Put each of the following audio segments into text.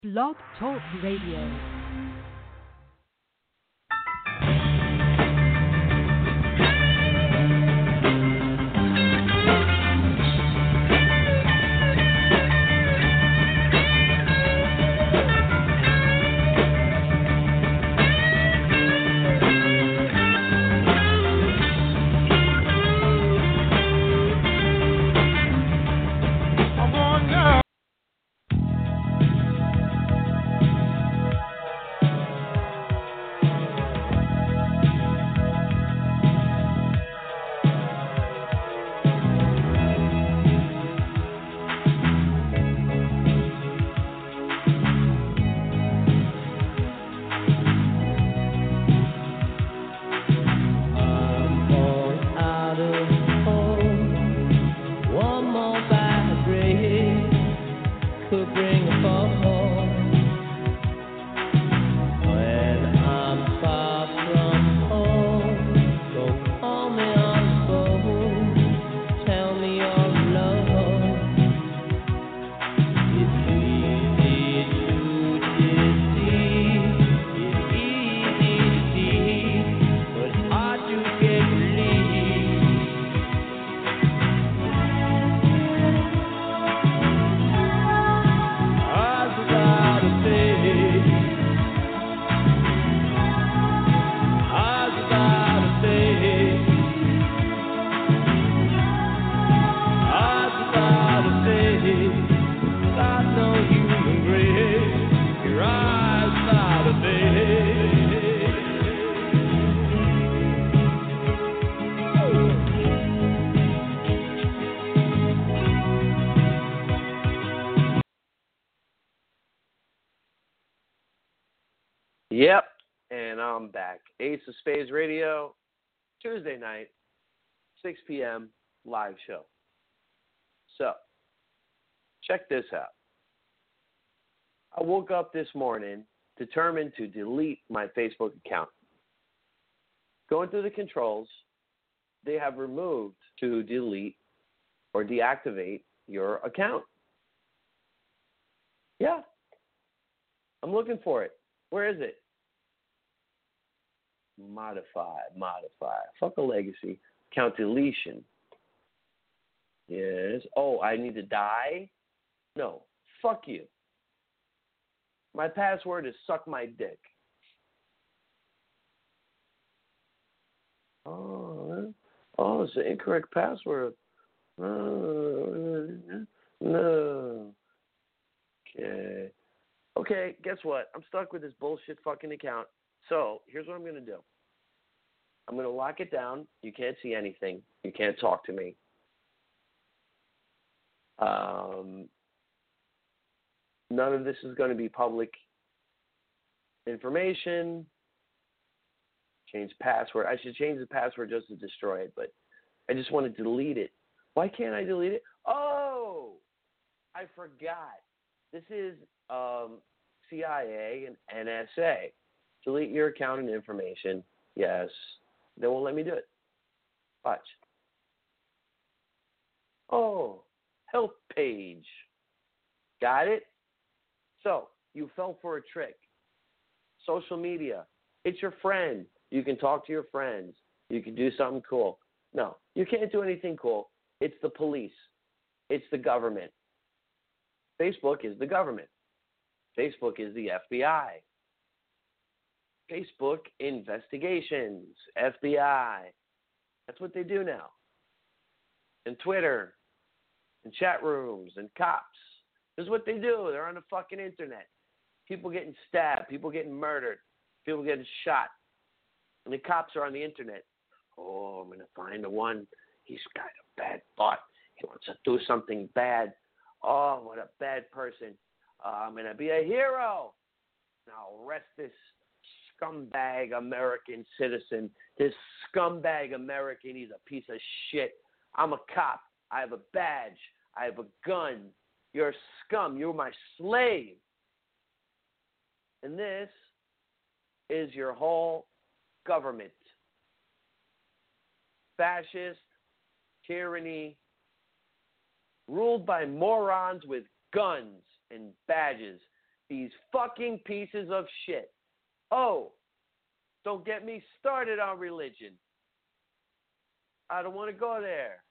Blog Talk Radio. Yep, and I'm back. Ace of Spades Radio, Tuesday night, 6 p.m., live show. So, check this out. I woke up this morning determined to delete my Facebook account. Going through the controls, they have removed to delete or deactivate your account. Yeah, I'm looking for it. Where is it? Modify. Fuck a legacy. Account deletion. Yes. Oh, I need to die? No. Fuck you. My password is suck my dick. Oh, it's an incorrect password. No. Okay, guess what? I'm stuck with this bullshit fucking account. So, here's what I'm going to do. I'm going to lock it down. You can't see anything. You can't talk to me. None of this is going to be public information. Change password. I should change the password just to destroy it, but I just want to delete it. Why can't I delete it? Oh, I forgot. This is CIA and NSA. Delete your account and information. Yes. They won't let me do it. Watch. Oh, help page. Got it? So, you fell for a trick. Social media. It's your friend. You can talk to your friends. You can do something cool. No, you can't do anything cool. It's the police. It's the government. Facebook is the government. Facebook is the FBI. Facebook investigations, FBI. That's what they do now. And Twitter, and chat rooms, and cops. This is what they do. They're on the fucking internet. People getting stabbed, people getting murdered, people getting shot. And the cops are on the internet. Oh, I'm going to find the one. He's got a bad thought. He wants to do something bad. Oh, what a bad person. I'm going to be a hero. And I'll arrest this scumbag American citizen. This scumbag American, he's a piece of shit. I'm a cop. I have a badge. I have a gun. You're a scum. You're my slave. And this is your whole government. Fascist, tyranny, ruled by morons with guns and badges. These fucking pieces of shit. Oh, don't get me started on religion. I don't want to go there.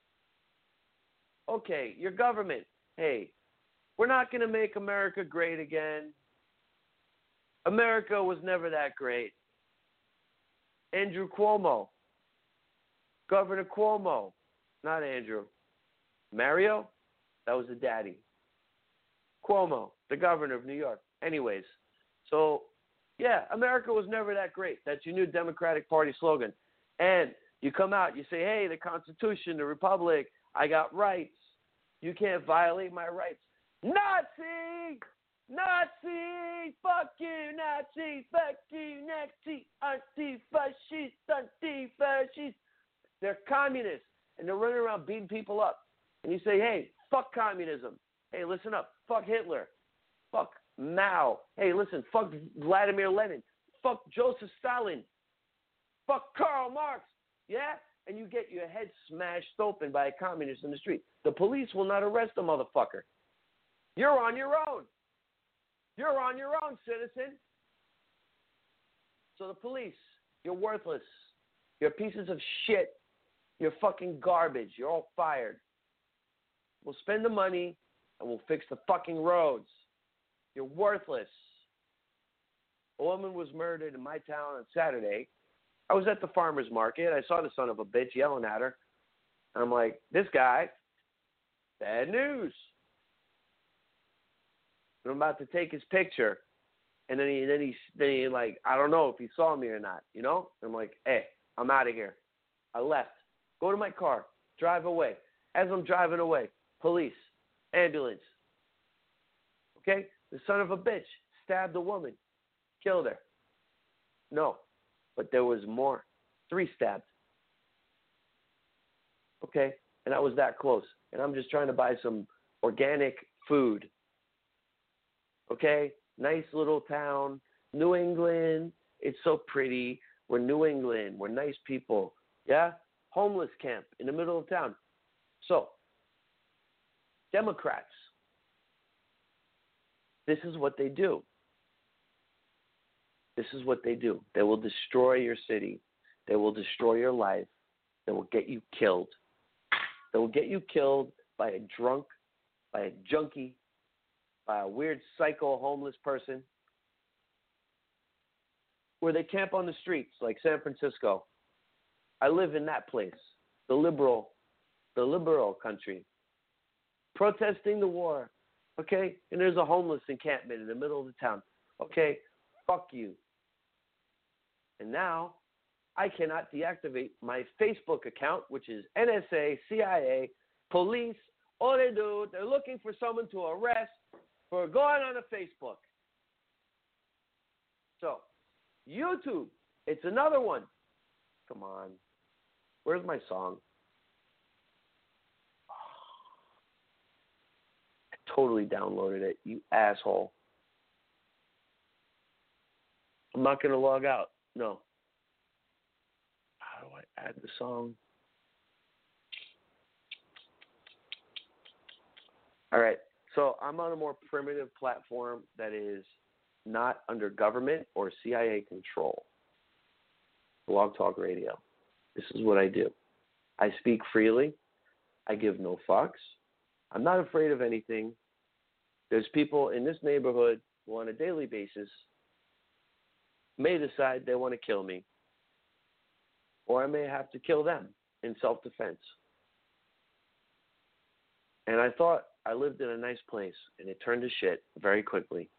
Okay, your government. Hey, we're not going to make America great again. America was never that great. Andrew Cuomo. Governor Cuomo. Not Andrew. Mario? That was the daddy. Cuomo, the governor of New York. Anyways, so, yeah, America was never that great. That's your new Democratic Party slogan. And you come out, you say, hey, the Constitution, the Republic, I got rights. You can't violate my rights. Nazi! Nazi! Fuck you, Nazi! Fuck you, Nazi! Anti-fascist! Anti-fascist! They're communists, and they're running around beating people up. And you say, hey, fuck communism. Hey, listen up. Fuck Hitler. Fuck Mao. Hey, listen, fuck Vladimir Lenin. Fuck Joseph Stalin. Fuck Karl Marx. Yeah? And you get your head smashed open by a communist in the street. The police will not arrest the motherfucker. You're on your own. You're on your own, citizen. So the police, you're worthless. You're pieces of shit. You're fucking garbage. You're all fired. We'll spend the money and we'll fix the fucking roads. You're worthless. A woman was murdered in my town on Saturday. I was at the farmer's market. I saw the son of a bitch yelling at her. I'm like, this guy, bad news. And I'm about to take his picture. And then he like, I don't know if he saw me or not, you know? I'm like, hey, I'm out of here. I left. Go to my car. Drive away. As I'm driving away, police, ambulance. Okay? The son of a bitch stabbed a woman, killed her. No, but there was more. 3 stabbed. Okay? And I was that close. And I'm just trying to buy some organic food. Okay? Nice little town. New England. It's so pretty. We're New England. We're nice people. Yeah? Homeless camp in the middle of town. So, Democrats. This is what they do. This is what they do. They will destroy your city. They will destroy your life. They will get you killed. They will get you killed by a drunk, by a junkie, by a weird psycho homeless person. Where they camp on the streets like San Francisco. I live in that place. The liberal country. Protesting the war. Okay? And there's a homeless encampment in the middle of the town. Okay? Fuck you. And now, I cannot deactivate my Facebook account, which is NSA, CIA, police. All they do, they're looking for someone to arrest for going on a Facebook. So, YouTube, it's another one. Come on. Where's my song? I totally downloaded it, you asshole. I'm not going to log out. No. How do I add the song? All right. So I'm on a more primitive platform that is not under government or CIA control. Blog Talk Radio. This is what I do. I speak freely. I give no fucks. I'm not afraid of anything. There's people in this neighborhood who on a daily basis may decide they want to kill me. Or I may have to kill them in self-defense. And I thought I lived in a nice place, and it turned to shit very quickly.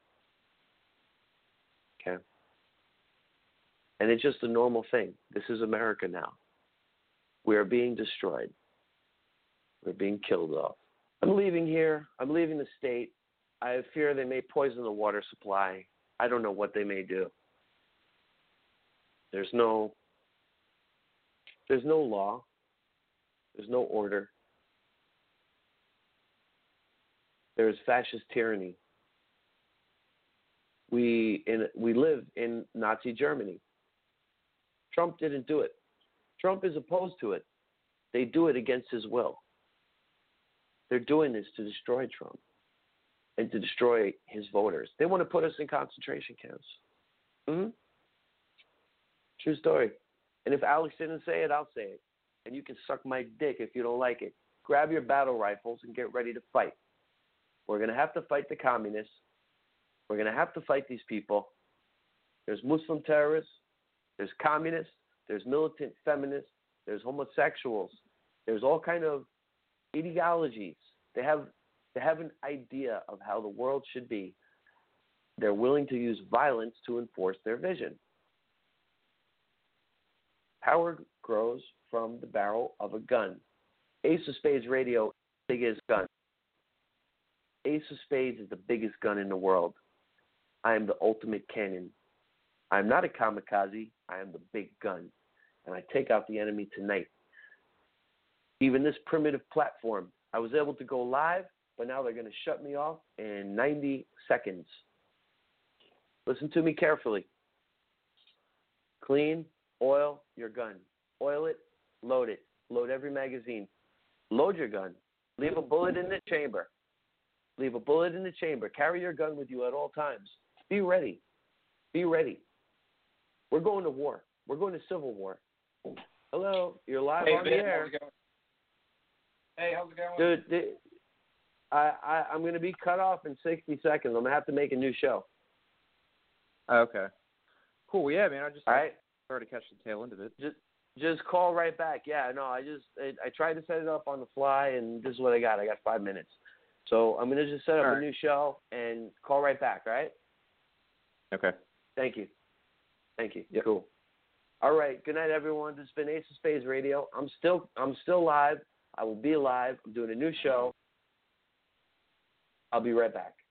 Okay? And it's just a normal thing. This is America now. We are being destroyed. We're being killed off. I'm leaving here. I'm leaving the state. I fear they may poison the water supply. I don't know what they may do. There's no law. There's no order. There is fascist tyranny. We live in Nazi Germany. Trump didn't do it. Trump is opposed to it. They do it against his will. They're doing this to destroy Trump. and to destroy his voters. They want to put us in concentration camps. Mm-hmm. True story. And if Alex didn't say it, I'll say it. And you can suck my dick if you don't like it. Grab your battle rifles and get ready to fight. We're going to have to fight the communists. We're going to have to fight these people. There's Muslim terrorists. There's communists. There's militant feminists. There's homosexuals. There's all kind of ideologies. They have an idea of how the world should be. They're willing to use violence to enforce their vision. Power grows from the barrel of a gun. Ace of Spades Radio is the biggest gun. Ace of Spades is the biggest gun in the world. I am the ultimate cannon. I am not a kamikaze. I am the big gun. And I take out the enemy tonight. Even this primitive platform, I was able to go live, but now they're going to shut me off in 90 seconds. Listen to me carefully. Clean, oil your gun. Oil it, load it. Load every magazine. Load your gun. Leave a bullet in the chamber. Leave a bullet in the chamber. Carry your gun with you at all times. Be ready. Be ready. We're going to war. We're going to civil war. Hello, you're live on the air. How's it going? Hey, how's it going? Dude, I'm going to be cut off in 60 seconds. I'm going to have to make a new show. Okay. Cool. Yeah, man. I just all right. started to catch the tail end of it. Just call right back. Yeah, no, I tried to set it up on the fly, and this is what I got. I got 5 minutes. So I'm going to just set up a new show and call right back, all right? Okay. Thank you. Yep. Cool. All right. Good night, everyone. This has been Ace of Spades Radio. I'm still live. I will be live. I'm doing a new show. I'll be right back.